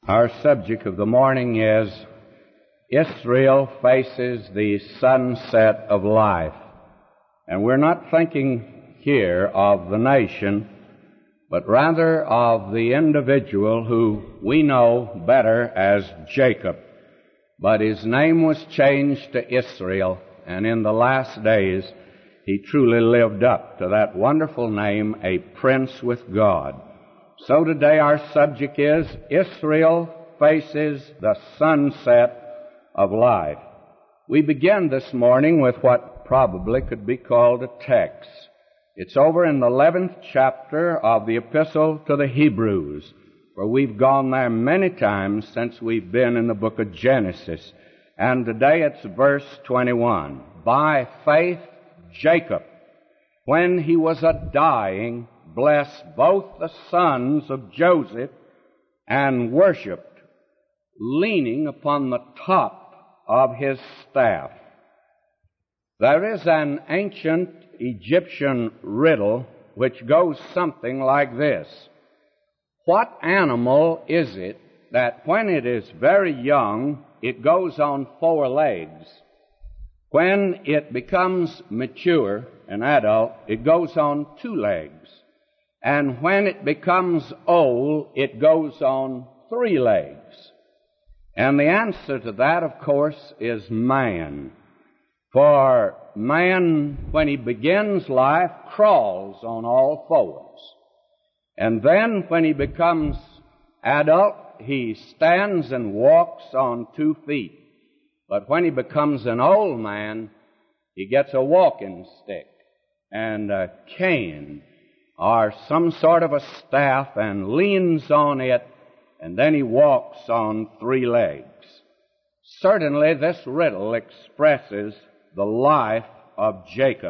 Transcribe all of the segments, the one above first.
Our subject of the morning is Israel faces the sunset of life. And we're not thinking here of the nation, but rather of the individual who we know better as Jacob. But his name was changed to Israel, and in the last days he truly lived up to that wonderful name, a prince with God. So today our subject is Israel faces the sunset of life. We begin this morning with what probably could be called a text. It's over in the 11th chapter of the Epistle to the Hebrews, where we've gone there many times since we've been in the book of Genesis. And today it's verse 21. By faith Jacob, when he was a-dying, blessed both the sons of Joseph and worshipped, leaning upon the top of his staff. There is an ancient Egyptian riddle which goes something like this. What animal is it that when it is very young, it goes on 4 legs? When it becomes mature, an adult, it goes on 2 legs. And when it becomes old, it goes on 3 legs. And the answer to that, of course, is man. For man, when he begins life, crawls on all 4s. And then when he becomes adult, he stands and walks on 2 feet. But when he becomes an old man, he gets a walking stick and a cane or some sort of a staff and leans on it, and then he walks on 3 legs. Certainly this riddle expresses the life of Jacob.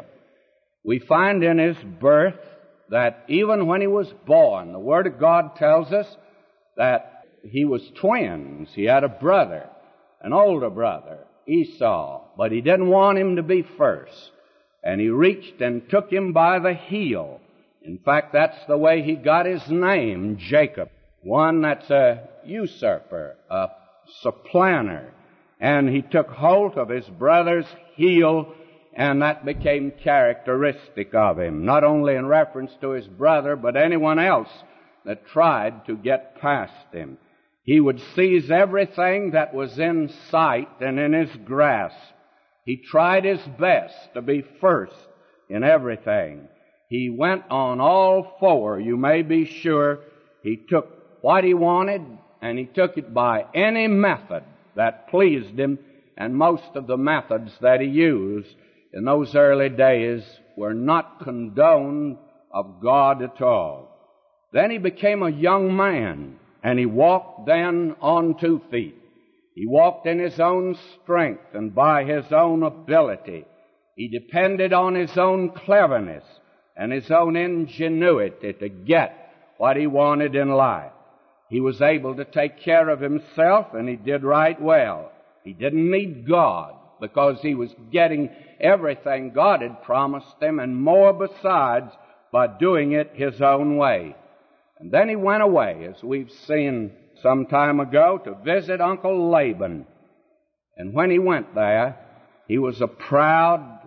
We find in his birth that even when he was born, the Word of God tells us that he was twins. He had a brother, an older brother, Esau, but he didn't want him to be first. And he reached and took him by the heel. In fact, that's the way he got his name, Jacob. One that's a usurper, a supplanter. And he took hold of his brother's heel, and that became characteristic of him, not only in reference to his brother, but anyone else that tried to get past him. He would seize everything that was in sight and in his grasp. He tried his best to be first in everything. He went on all 4, you may be sure. He took what he wanted, and he took it by any method that pleased him, and most of the methods that he used in those early days were not condoned of God at all. Then he became a young man, and he walked then on 2 feet. He walked in his own strength and by his own ability. He depended on his own cleverness and his own ingenuity to get what he wanted in life. He was able to take care of himself, and he did right well. He didn't need God because he was getting everything God had promised him and more besides by doing it his own way. And then he went away, as we've seen some time ago, to visit Uncle Laban. And when he went there, he was a proud,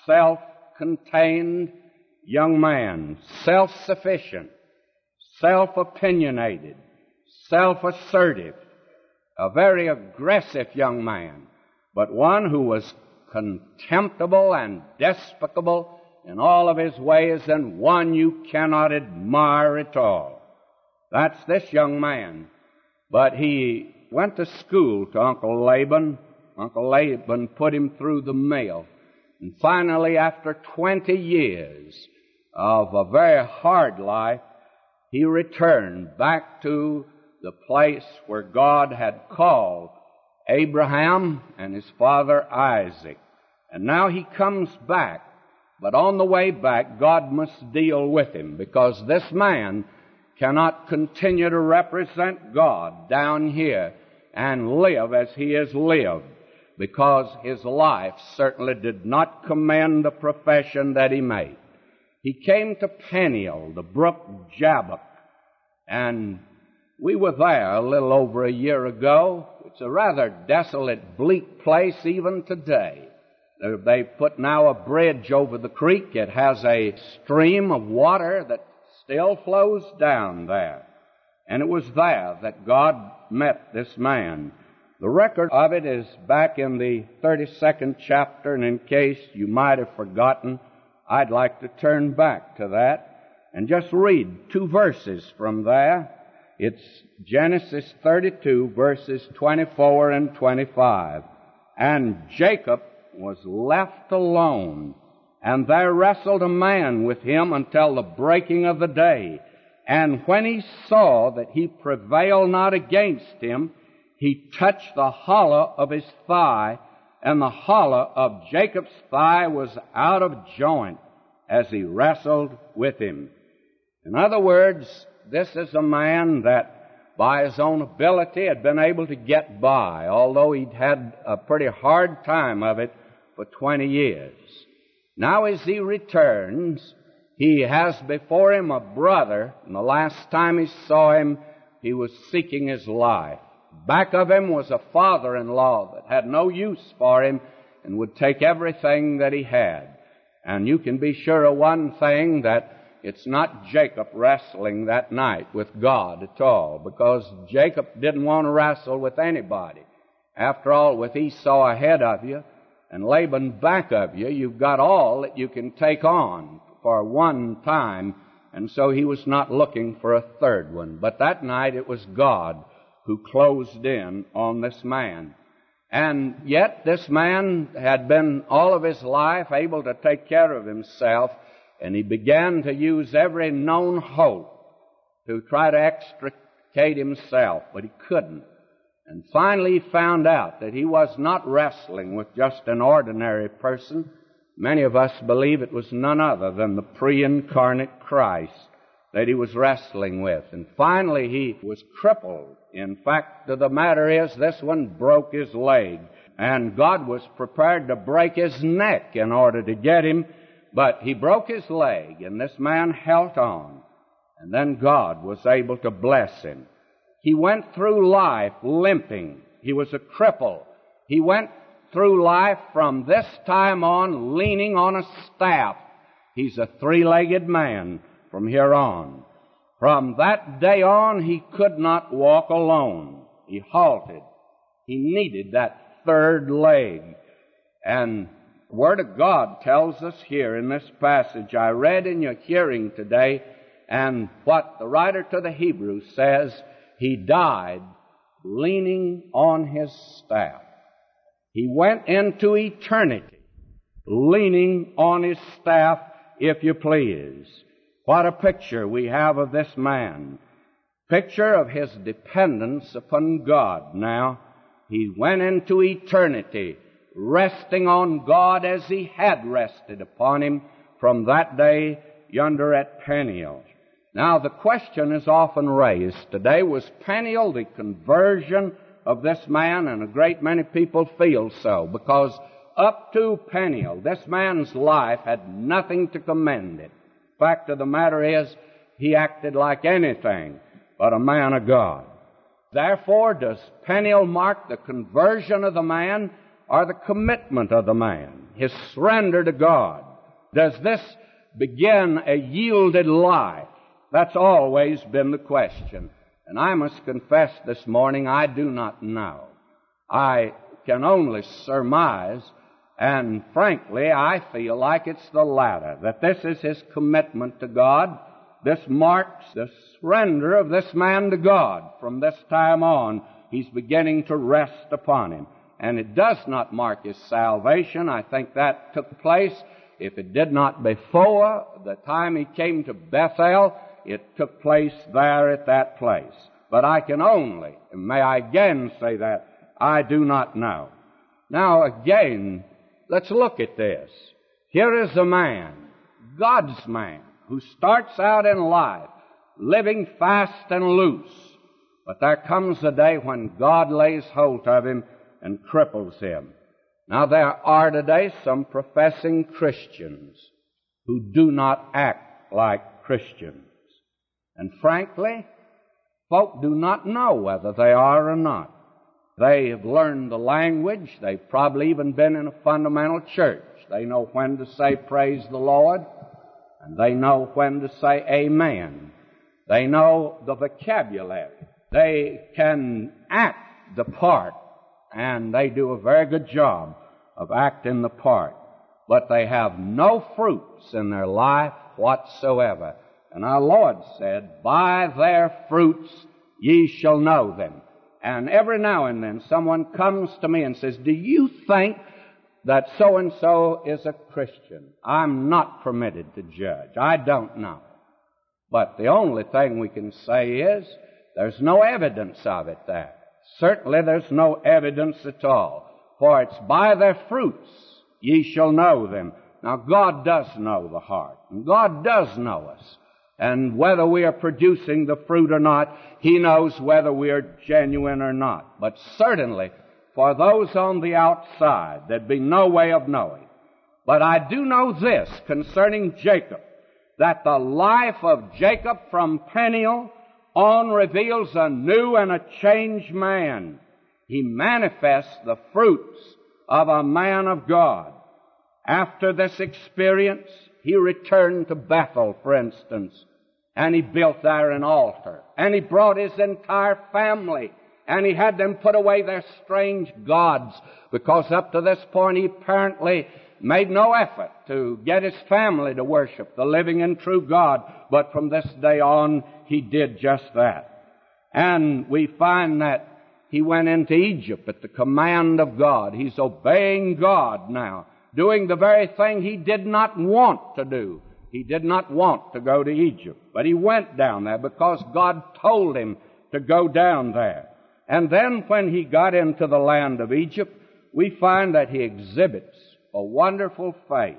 self-contained young man, self-sufficient, self-opinionated, self-assertive, a very aggressive young man, but one who was contemptible and despicable in all of his ways, and one you cannot admire at all. That's this young man. But he went to school to Uncle Laban. Uncle Laban put him through the mill. And finally, after 20 years of a very hard life, he returned back to the place where God had called Abraham and his father Isaac. And now he comes back. But on the way back, God must deal with him, because this man cannot continue to represent God down here and live as he has lived, because his life certainly did not commend the profession that he made. He came to Peniel, the brook Jabbok, and We were there a little over a year ago. It's a rather desolate, bleak place even today. They put now a bridge over the creek. It has a stream of water that still flows down there. And it was there that God met this man. The record of it is back in the 32nd chapter, and in case you might have forgotten, I'd like to turn back to that and just read 2 verses from there. It's Genesis 32, verses 24 and 25. And Jacob was left alone, and there wrestled a man with him until the breaking of the day. And when he saw that he prevailed not against him, he touched the hollow of his thigh, and the hollow of Jacob's thigh was out of joint as he wrestled with him. In other words, this is a man that by his own ability had been able to get by, although he'd had a pretty hard time of it for 20 years. Now as he returns, he has before him a brother, and the last time he saw him, he was seeking his life. Back of him was a father-in-law that had no use for him and would take everything that he had. And you can be sure of one thing, that it's not Jacob wrestling that night with God at all, because Jacob didn't want to wrestle with anybody. After all, with Esau ahead of you and Laban back of you, you've got all that you can take on for one time, and so he was not looking for a third one. But that night it was God who closed in on this man. And yet this man had been all of his life able to take care of himself, and he began to use every known hope to try to extricate himself, but he couldn't. And finally he found out that he was not wrestling with just an ordinary person. Many of us believe it was none other than the pre-incarnate Christ that he was wrestling with. And finally he was crippled. In fact, the matter is, this one broke his leg, and God was prepared to break his neck in order to get him. But he broke his leg, and this man held on. And then God was able to bless him. He went through life limping. He was a cripple. He went through life from this time on leaning on a staff. He's a 3-legged man from here on. From that day on, he could not walk alone. He halted. He needed that 3rd leg. And the Word of God tells us here in this passage I read in your hearing today, and what the writer to the Hebrews says, he died leaning on his staff. He went into eternity leaning on his staff, if you please. What a picture we have of this man. Picture of his dependence upon God. Now, he went into eternity resting on God as he had rested upon him from that day yonder at Peniel. Now, the question is often raised today, was Peniel the conversion of this man? And a great many people feel so, because up to Peniel, this man's life had nothing to commend it. Fact of the matter is, he acted like anything but a man of God. Therefore, does Peniel mark the conversion of the man or the commitment of the man, his surrender to God? Does this begin a yielded life? That's always been the question. And I must confess this morning, I do not know. I can only surmise, and frankly, I feel like it's the latter, that this is his commitment to God. This marks the surrender of this man to God. From this time on, he's beginning to rest upon him. And it does not mark his salvation. I think that took place. If it did not before the time he came to Bethel, it took place there at that place. But I can only, and may I again say that, I do not know. Now again, let's look at this. Here is a man, God's man, who starts out in life living fast and loose. But there comes a day when God lays hold of him and cripples him. Now there are today some professing Christians who do not act like Christians. And frankly, Folk do not know whether they are or not. They have learned the language. They've probably even been in a fundamental church. They know when to say praise the Lord, and they know when to say amen. They know the vocabulary. They can act the part, and they do a very good job of acting the part. But they have no fruits in their life whatsoever. And our Lord said, "By their fruits ye shall know them." And every now and then someone comes to me and says, "Do you think that so-and-so is a Christian?" I'm not permitted to judge. I don't know. But the only thing we can say is there's no evidence of it there. Certainly there's no evidence at all. For it's by their fruits ye shall know them. Now God does know the heart, and God does know us. And whether we are producing the fruit or not, He knows whether we are genuine or not. But certainly, for those on the outside, there'd be no way of knowing. But I do know this concerning Jacob, that the life of Jacob from Peniel on reveals a new and a changed man. He manifests the fruits of a man of God. After this experience, he returned to Bethel, for instance, and he built there an altar. And he brought his entire family, and he had them put away their strange gods, because up to this point he apparently made no effort to get his family to worship the living and true God. But from this day on, he did just that. And we find that he went into Egypt at the command of God. He's obeying God now, doing the very thing he did not want to do. He did not want to go to Egypt, but he went down there because God told him to go down there. And then when he got into the land of Egypt, we find that he exhibits a wonderful faith.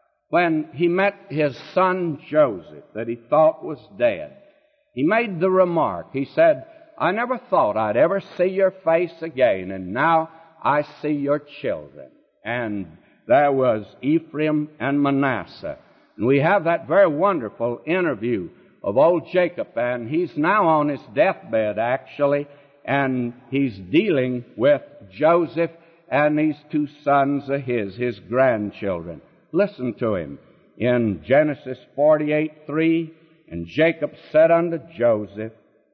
When he met his son Joseph, that he thought was dead, he made the remark. He said, "I never thought I'd ever see your face again, and now I see your children." And there was Ephraim and Manasseh. And we have that very wonderful interview of old Jacob, and he's now on his deathbed, actually, and he's dealing with Joseph and these two sons of his grandchildren. Listen to him. In Genesis 48:3, "And Jacob said unto Joseph,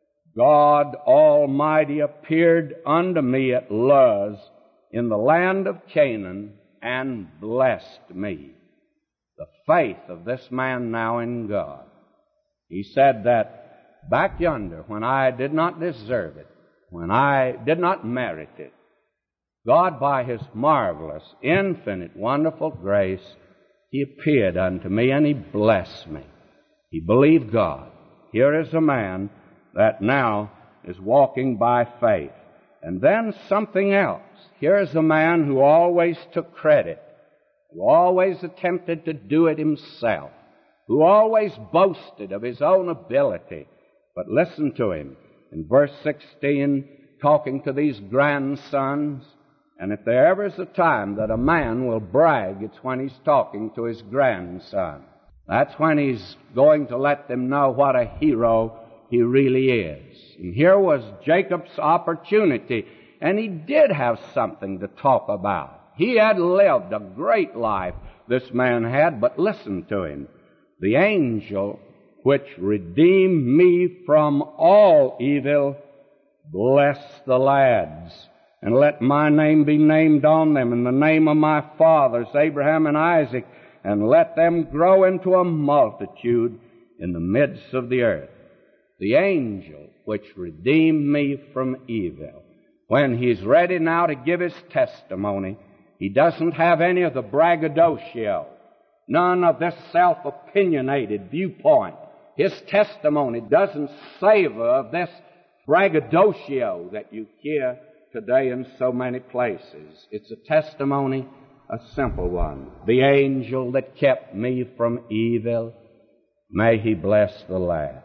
God Almighty appeared unto me at Luz in the land of Canaan and blessed me." The faith of this man now in God. He said that back yonder, when I did not deserve it, when I did not merit it, God, by His marvelous, infinite, wonderful grace, He appeared unto me and He blessed me. He believed God. Here is a man that now is walking by faith. And then something else. Here is a man who always took credit, who always attempted to do it himself, who always boasted of his own ability. But listen to him in verse 16, talking to these grandsons. And if there ever is a time that a man will brag, it's when he's talking to his grandson. That's when he's going to let them know what a hero he really is. And here was Jacob's opportunity, and he did have something to talk about. He had lived a great life, this man had, but listen to him. "The angel which redeemed me from all evil, bless the lads, and let my name be named on them, and the name of my fathers, Abraham and Isaac, and let them grow into a multitude in the midst of the earth." The angel which redeemed me from evil. When he's ready now to give his testimony, he doesn't have any of the braggadocio, none of this self-opinionated viewpoint. His testimony doesn't savor of this braggadocio that you hear today in so many places. It's a testimony, a simple one. "The angel that kept me from evil, may he bless the lads."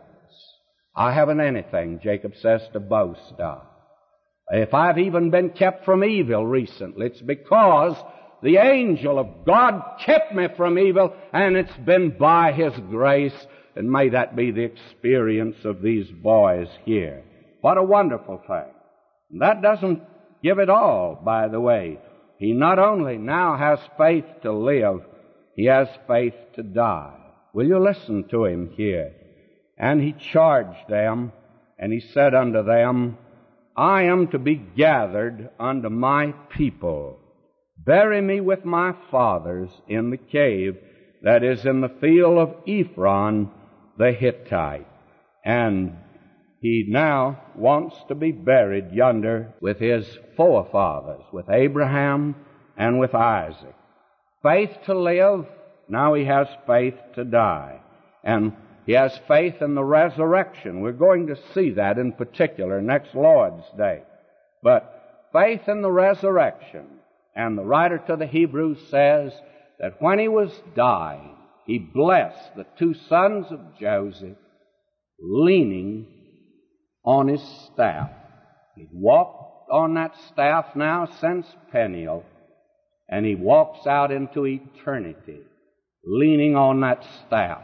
I haven't anything, Jacob says, to boast of. If I've even been kept from evil recently, it's because the angel of God kept me from evil, and it's been by His grace, and may that be the experience of these boys here. What a wonderful thing. And that doesn't give it all, by the way. He not only now has faith to live, he has faith to die. Will you listen to him here? And he charged them, and he said unto them, I am to be gathered unto my people. Bury me with my fathers in the cave that is in the field of Ephron the Hittite. And he now wants to be buried yonder with his forefathers, with Abraham and with Isaac. Faith to live, now he has faith to die. And he has faith in the resurrection. We're going to see that in particular next Lord's Day. But faith in the resurrection. And the writer to the Hebrews says that when he was dying, he blessed the two sons of Joseph, leaning on his staff. He walked on that staff now since Peniel, and he walks out into eternity, leaning on that staff,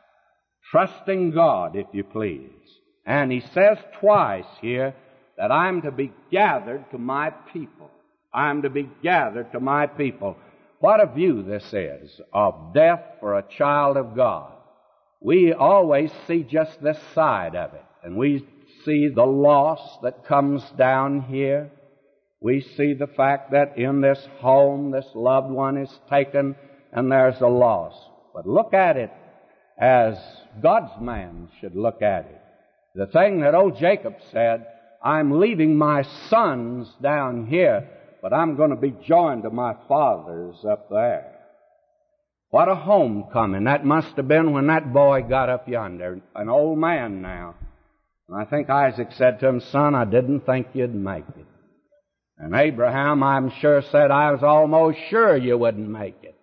trusting God, if you please. And he says twice here that I'm to be gathered to my people. I'm to be gathered to my people. What a view this is of death for a child of God. We always see just this side of it, and we see the loss that comes down here. We see the fact that in this home, this loved one is taken, and there's a loss. But look at it as God's man should look at it. The thing that old Jacob said, I'm leaving my sons down here, but I'm going to be joined to my fathers up there. What a homecoming that must have been when that boy got up yonder, an old man now. And I think Isaac said to him, son, I didn't think you'd make it. And Abraham, I'm sure, said, I was almost sure you wouldn't make it.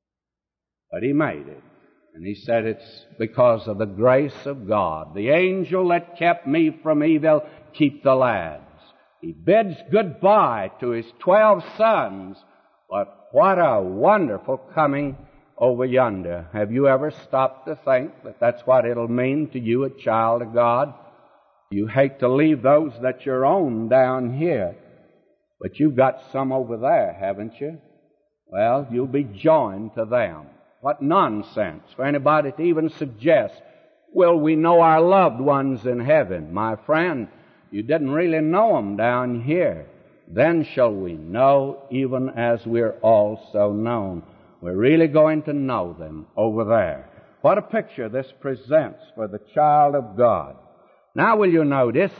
But he made it. And he said, it's because of the grace of God. The angel that kept me from evil, keep the lads. He bids goodbye to his 12 sons. But what a wonderful coming over yonder. Have you ever stopped to think that that's what it'll mean to you, a child of God? You hate to leave those that you're own down here, but you've got some over there, haven't you? Well, you'll be joined to them. What nonsense for anybody to even suggest, will we know our loved ones in heaven? My friend, you didn't really know them down here. Then shall we know even as we're also known. We're really going to know them over there. What a picture this presents for the child of God. Now will you notice,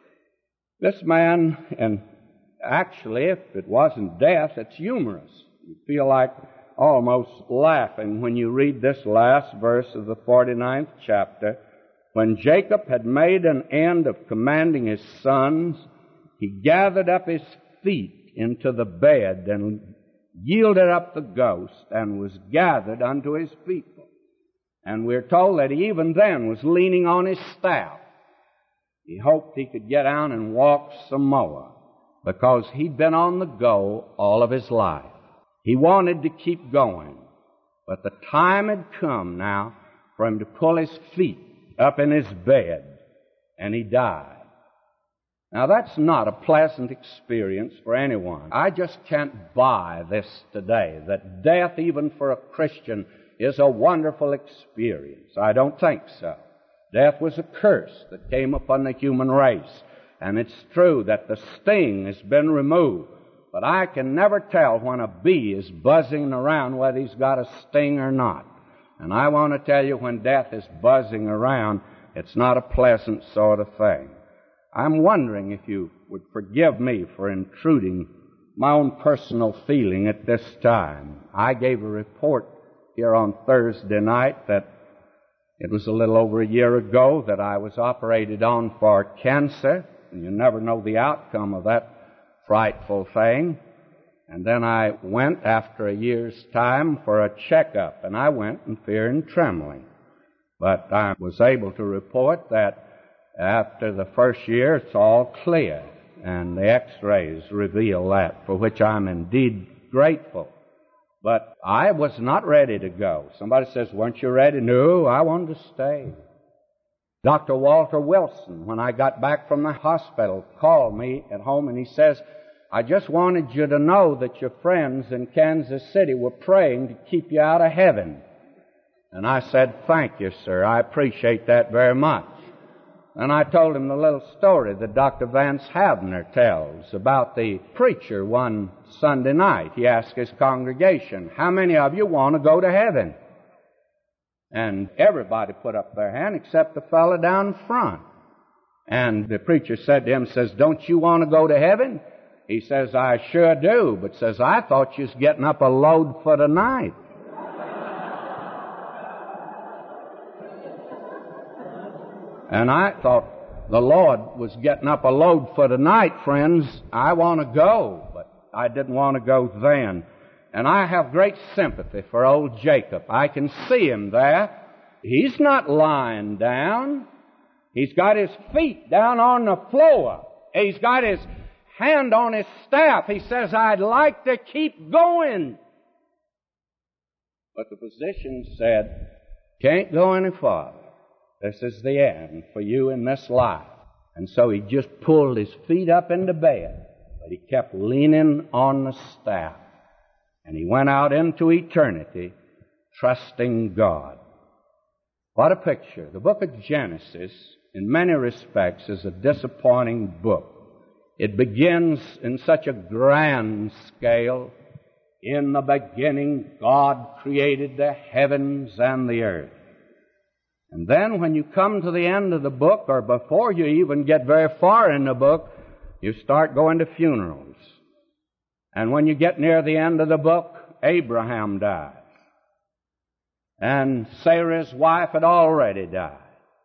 this man, and actually if it wasn't death, it's humorous. You feel like almost laughing when you read this last verse of the 49th chapter. When Jacob had made an end of commanding his sons, he gathered up his feet into the bed and yielded up the ghost and was gathered unto his people. And we're told that he even then was leaning on his staff. He hoped he could get out and walk some more because he'd been on the go all of his life. He wanted to keep going, but the time had come now for him to pull his feet up in his bed, and he died. Now that's not a pleasant experience for anyone. I just can't buy this today, that death even for a Christian is a wonderful experience. I don't think so. Death was a curse that came upon the human race, and it's true that the sting has been removed, but I can never tell when a bee is buzzing around whether he's got a sting or not. And I want to tell you, when death is buzzing around, it's not a pleasant sort of thing. I'm wondering if you would forgive me for intruding my own personal feeling at this time. I gave a report here on Thursday night that it was a little over a year ago that I was operated on for cancer. And you never know the outcome of that frightful thing. And then I went after a year's time for a checkup, and I went in fear and trembling. But I was able to report that after the first year, it's all clear, and the x-rays reveal that, for which I'm indeed grateful. But I was not ready to go. Somebody says, weren't you ready? No, I wanted to stay. Dr. Walter Wilson, when I got back from the hospital, called me at home and he says, I just wanted you to know that your friends in Kansas City were praying to keep you out of heaven. And I said, thank you, sir. I appreciate that very much. And I told him the little story that Dr. Vance Havner tells about the preacher one Sunday night. He asked his congregation, how many of you want to go to heaven? And everybody put up their hand except the fellow down front. And the preacher said to him, says, don't you want to go to heaven? He says, I sure do, but says, I thought you was getting up a load for tonight. And I thought the Lord was getting up a load for tonight, friends. I want to go, but I didn't want to go then. And I have great sympathy for old Jacob. I can see him there. He's not lying down. He's got his feet down on the floor. He's got his hand on his staff. He says, I'd like to keep going. But the physician said, can't go any farther. This is the end for you in this life. And so he just pulled his feet up into bed, but he kept leaning on the staff. And he went out into eternity, trusting God. What a picture. The book of Genesis, in many respects, is a disappointing book. It begins in such a grand scale. In the beginning, God created the heavens and the earth. And then when you come to the end of the book, or before you even get very far in the book, you start going to funerals. And when you get near the end of the book, Abraham dies. And Sarah's wife had already died.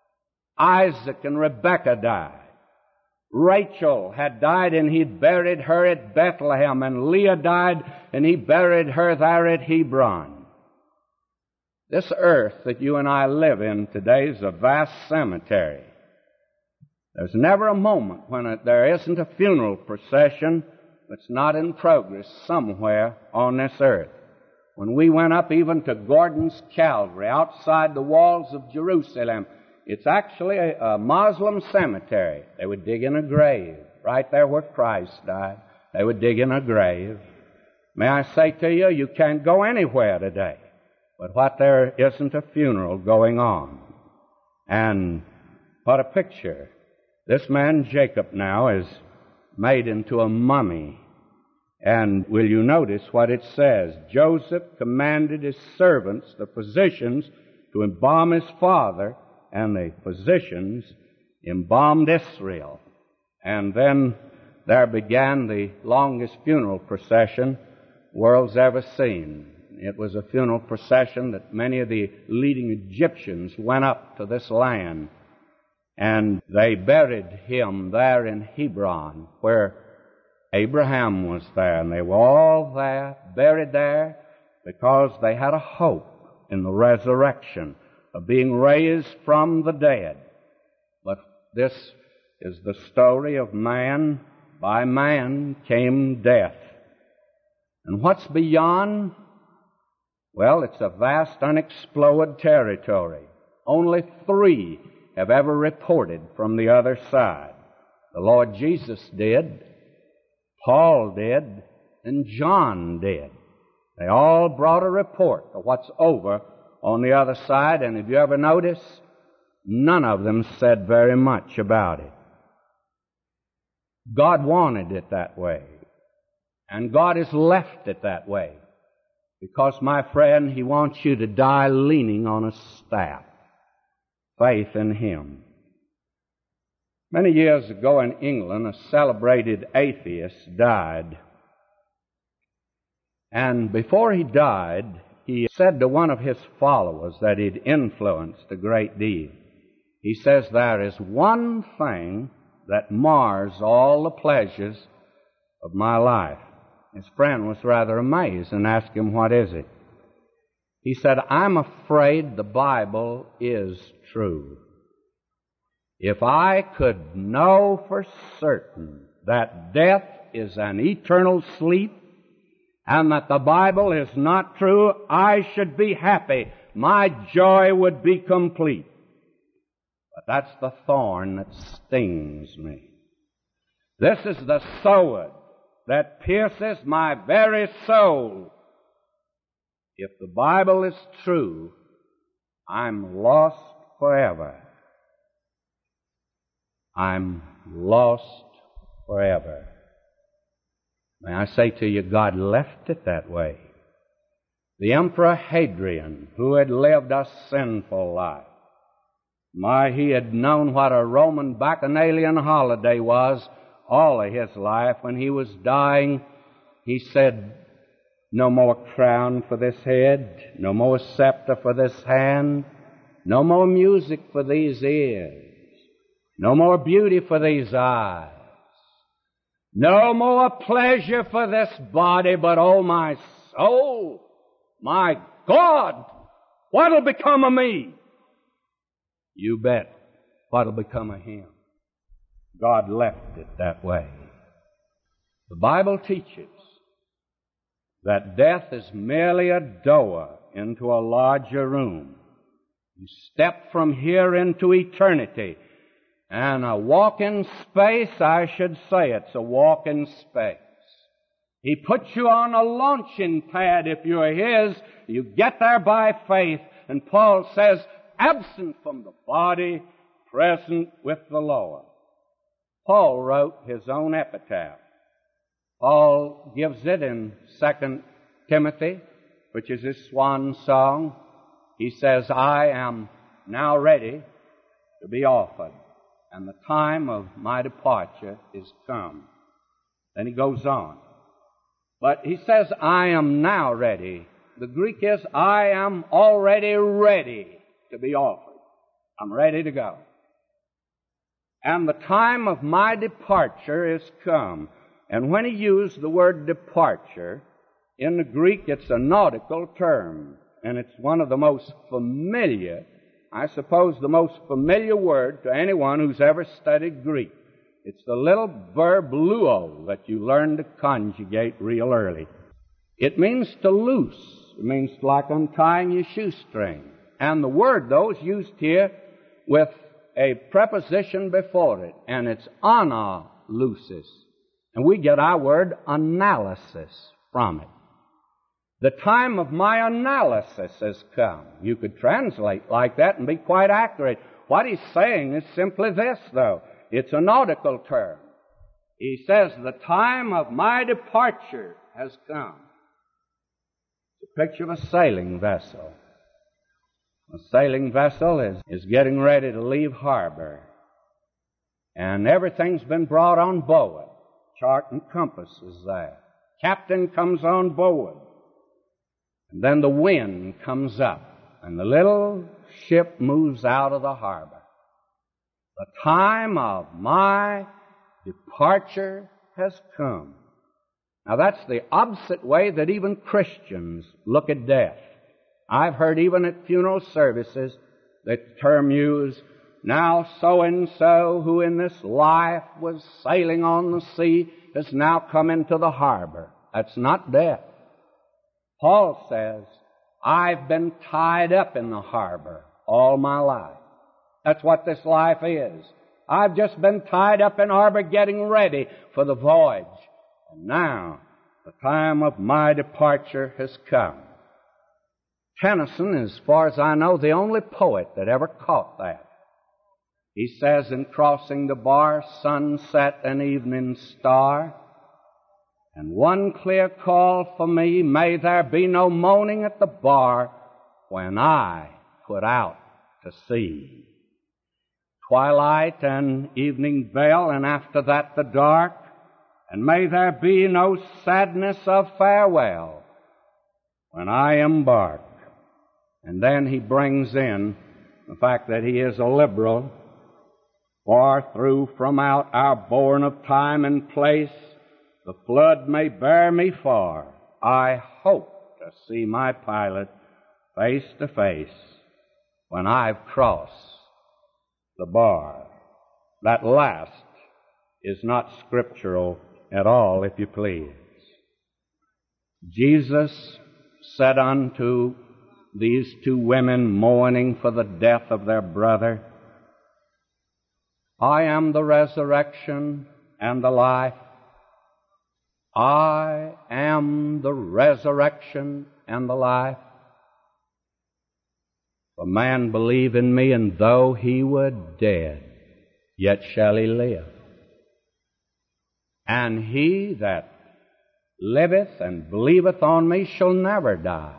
Isaac and Rebekah died. Rachel had died and he buried her at Bethlehem, and Leah died and he buried her there at Hebron. This earth that you and I live in today is a vast cemetery. There's never a moment when there isn't a funeral procession that's not in progress somewhere on this earth. When we went up even to Gordon's Calvary, outside the walls of Jerusalem, it's actually a Muslim cemetery. They would dig in a grave, right there where Christ died. They would dig in a grave. May I say to you, you can't go anywhere today but what there isn't a funeral going on. And what a picture. This man Jacob now is made into a mummy. And will you notice what it says? Joseph commanded his servants, the physicians, to embalm his father, and the physicians embalmed Israel. And then there began the longest funeral procession the world's ever seen. It was a funeral procession that many of the leading Egyptians went up to this land, and they buried him there in Hebron, where Abraham was there, and they were all there, buried there, because they had a hope in the resurrection of being raised from the dead. But this is the story of man. By man came death. And what's beyond? Well, it's a vast unexplored territory. Only 3 have ever reported from the other side. The Lord Jesus did, Paul did, and John did. They all brought a report of what's over on the other side, and if you ever notice, none of them said very much about it. God wanted it that way, and God has left it that way. Because, my friend, He wants you to die leaning on a staff. Faith in Him. Many years ago in England, a celebrated atheist died. And before he died, he said to one of his followers that he'd influenced a great deal. He says, there is one thing that mars all the pleasures of my life. His friend was rather amazed and asked him, what is it? He said, I'm afraid the Bible is true. If I could know for certain that death is an eternal sleep and that the Bible is not true, I should be happy. My joy would be complete. But But that's the thorn that stings me. This is the sword that pierces my very soul. If the Bible is true, I'm lost forever. I'm lost forever. May I say to you, God left it that way. The Emperor Hadrian, who had lived a sinful life, he had known what a Roman bacchanalian holiday was all of his life. When he was dying, he said, no more crown for this head, no more scepter for this hand, no more music for these ears, no more beauty for these eyes, no more pleasure for this body, but oh, my soul, my God, what'll become of me? You bet what'll become of him. God left it that way. The Bible teaches that death is merely a door into a larger room. You step from here into eternity, and a walk in space, I should say it's a walk in space. He puts you on a launching pad if you're his. You get there by faith, and Paul says, absent from the body, present with the Lord. Paul wrote his own epitaph. Paul gives it in 2 Timothy, which is his swan song. He says, I am now ready to be offered, and the time of my departure is come. Then he goes on. But he says, I am now ready. The Greek is, I am already ready to be offered. I'm ready to go. And the time of my departure is come. And when he used the word departure, in the Greek it's a nautical term, and it's one of the most familiar, I suppose the most familiar word to anyone who's ever studied Greek. It's the little verb luo that you learn to conjugate real early. It means to loose. It means like untying your shoestring. And the word, though, is used here with a preposition before it, and it's analusis. And we get our word analysis from it. The time of my analysis has come. You could translate like that and be quite accurate. What he's saying is simply this, though. It's a nautical term. He says, the time of my departure has come. It's a picture of a sailing vessel. A sailing vessel is getting ready to leave harbor. And everything's been brought on board. Chart and compass is there. Captain comes on board. And then the wind comes up, and the little ship moves out of the harbor. The time of my departure has come. Now that's the opposite way that even Christians look at death. I've heard even at funeral services the term used, now so-and-so who in this life was sailing on the sea has now come into the harbor. That's not death. Paul says, I've been tied up in the harbor all my life. That's what this life is. I've just been tied up in harbor getting ready for the voyage. And now the time of my departure has come. Tennyson, as far as I know, the only poet that ever caught that. He says in Crossing the Bar, sunset and evening star, and one clear call for me, may there be no moaning at the bar when I put out to sea. Twilight and evening veil, and after that the dark, and may there be no sadness of farewell when I embark. And then he brings in the fact that he is a liberal, for through from out our bourne of time and place, the flood may bear me far. I hope to see my pilot face to face when I've crossed the bar. That last is not scriptural at all, if you please. Jesus said unto these two women mourning for the death of their brother, I am the resurrection and the life. I am the resurrection and the life. If a man believe in me, and though he were dead, yet shall he live. And he that liveth and believeth on me shall never die.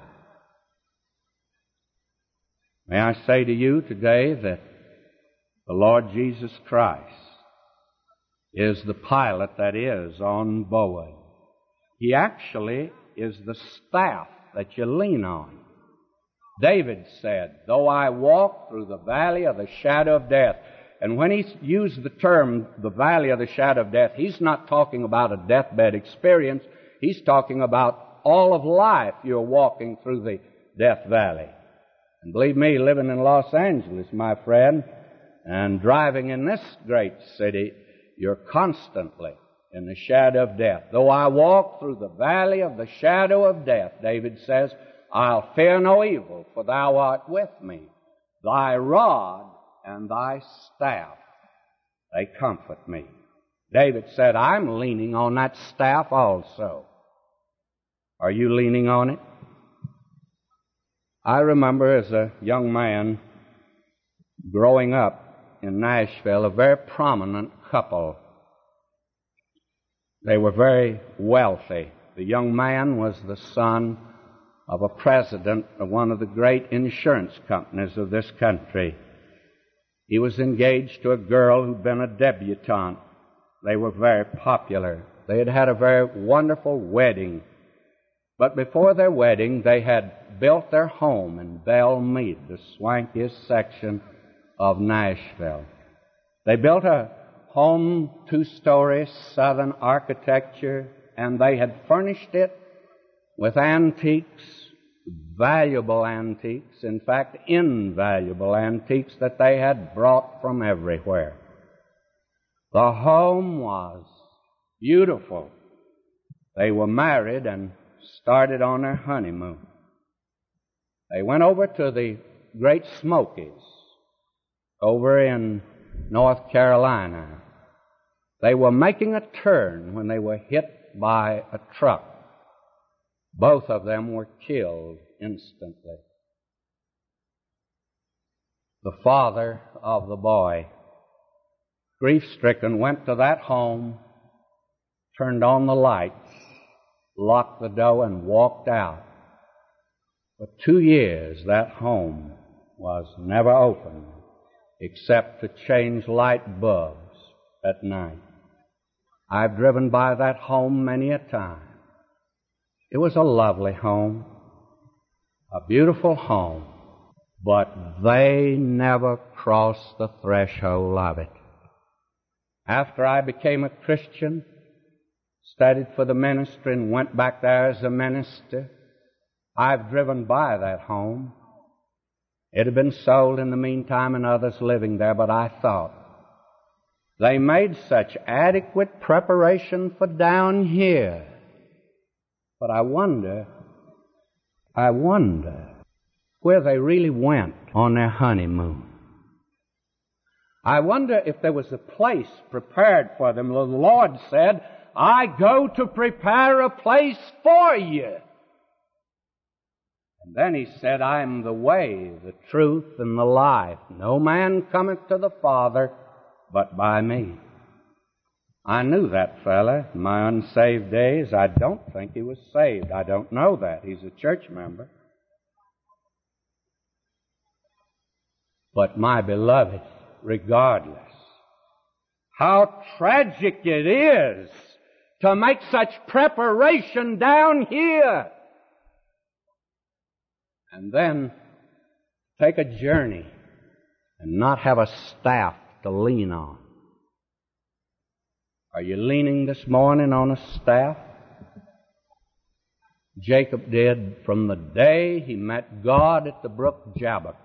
May I say to you today that the Lord Jesus Christ is the pilot that is on board. He actually is the staff that you lean on. David said, though I walk through the valley of the shadow of death. And when he used the term, the valley of the shadow of death, he's not talking about a deathbed experience. He's talking about all of life you're walking through the death valley. And believe me, living in Los Angeles, my friend, and driving in this great city, you're constantly in the shadow of death. Though I walk through the valley of the shadow of death, David says, I'll fear no evil, for thou art with me. Thy rod and thy staff, they comfort me. David said, I'm leaning on that staff also. Are you leaning on it? I remember as a young man growing up in Nashville, a very prominent couple. They were very wealthy. The young man was the son of a president of one of the great insurance companies of this country. He was engaged to a girl who'd been a debutante. They were very popular. They had had a very wonderful wedding. But before their wedding, they had built their home in Belle Meade, the swankiest section of Nashville. They built a home, 2-story, Southern architecture, and they had furnished it with antiques, valuable antiques, in fact, invaluable antiques that they had brought from everywhere. The home was beautiful. They were married and started on their honeymoon. They went over to the Great Smokies over in North Carolina. They were making a turn when they were hit by a truck. Both of them were killed instantly. The father of the boy, grief-stricken, went to that home, turned on the lights, locked the door, and walked out. For 2 years, that home was never opened except to change light bulbs at night. I've driven by that home many a time. It was a lovely home, a beautiful home, but they never crossed the threshold of it. After I became a Christian, studied for the ministry, and went back there as a minister, I've driven by that home. It had been sold in the meantime and others living there, but I thought, they made such adequate preparation for down here. But I wonder where they really went on their honeymoon. I wonder if there was a place prepared for them. The Lord said, I go to prepare a place for you. And then He said, I am the way, the truth, and the life. No man cometh to the Father but by me. I knew that fella in my unsaved days. I don't think he was saved. I don't know that. He's a church member. But my beloved, regardless, how tragic it is to make such preparation down here and then take a journey and not have a staff to lean on. Are you leaning this morning on a staff? Jacob did from the day he met God at the brook Jabbok.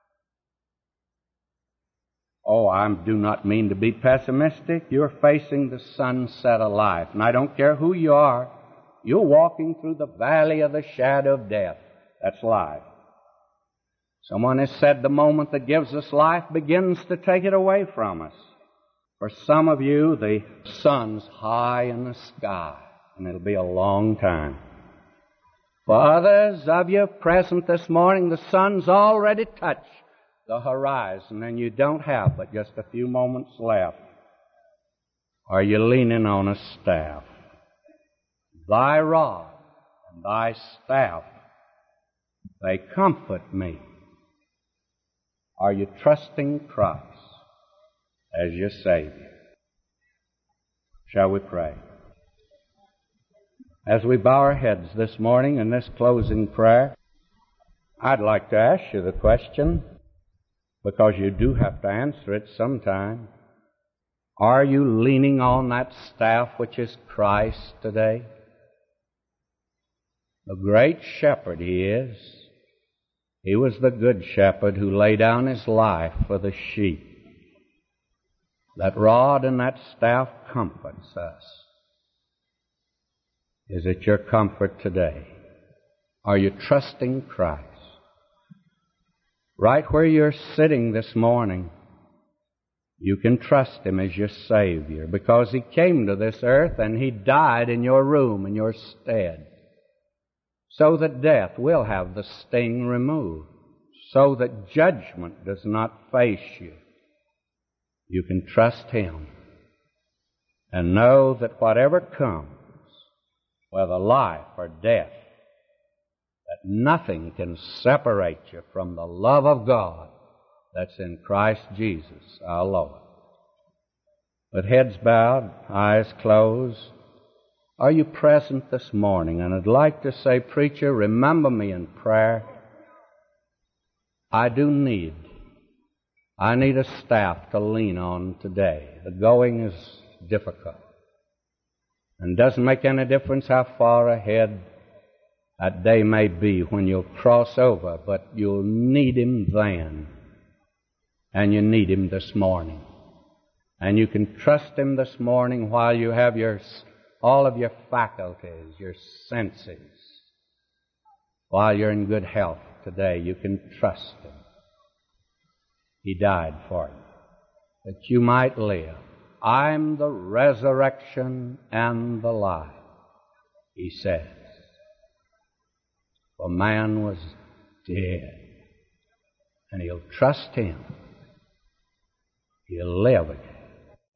Oh, I do not mean to be pessimistic. You're facing the sunset of life. And I don't care who you are. You're walking through the valley of the shadow of death. That's life. Someone has said the moment that gives us life begins to take it away from us. For some of you, the sun's high in the sky, and it'll be a long time. For others of you present this morning, the sun's already touched the horizon, and you don't have but just a few moments left. Are you leaning on a staff? Thy rod and thy staff, they comfort me. Are you trusting Christ as your Savior? Shall we pray? As we bow our heads this morning in this closing prayer, I'd like to ask you the question, because you do have to answer it sometime. Are you leaning on that staff which is Christ today? The great shepherd He is. He was the good shepherd who laid down His life for the sheep. That rod and that staff comforts us. Is it your comfort today? Are you trusting Christ? Right where you're sitting this morning, you can trust Him as your Savior, because He came to this earth and He died in your room, in your stead, so that death will have the sting removed, so that judgment does not face you. You can trust Him and know that whatever comes, whether life or death, that nothing can separate you from the love of God that's in Christ Jesus our Lord. With heads bowed, eyes closed, are you present this morning? And I'd like to say, preacher, remember me in prayer. I need a staff to lean on today. The going is difficult. And doesn't make any difference how far ahead that day may be when you'll cross over, but you'll need Him then. And you need Him this morning. And you can trust Him this morning while you have all of your faculties, your senses. While you're in good health today, you can trust Him. He died for you, that you might live. I'm the resurrection and the life, He says. For man was dead, and he'll trust Him. He'll live again.